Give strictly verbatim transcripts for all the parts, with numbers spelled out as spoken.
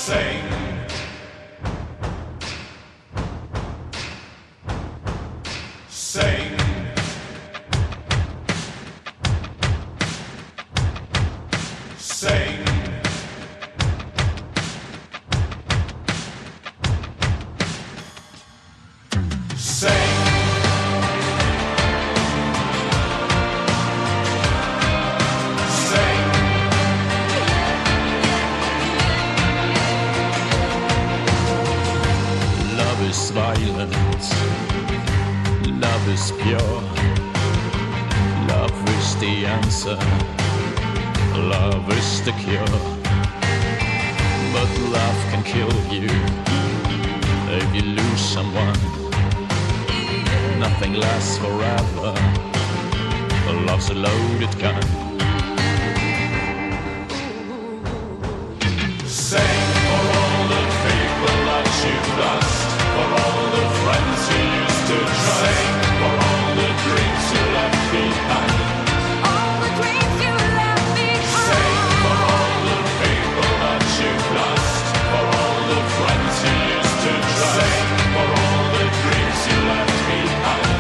Sing. Sing. Sing. Sing. Love is violent, love is pure, love is the answer, love is the cure. But love can kill you if you lose someone. Nothing lasts forever, love's a loaded gun. Sing for all the people that you've lost, for all the friends you used to trust, sing for all the dreams you left behind, All the dreams you left behind. sing for all the people that you've lost, for all the friends you used to trust, sing for all the dreams you left behind.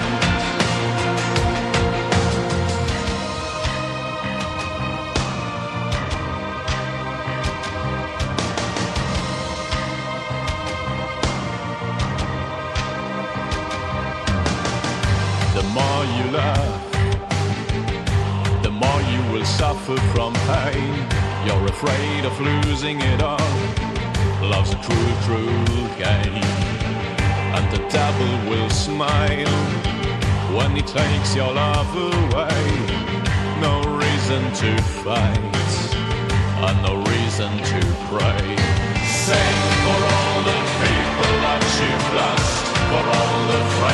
The more you love, the more you will suffer from pain. You're afraid of losing it all. Love's a cruel, cruel game. And the devil will smile when he takes your love away. No reason to fight, and no reason to pray. Sing for all the people that you've lost, for all the friends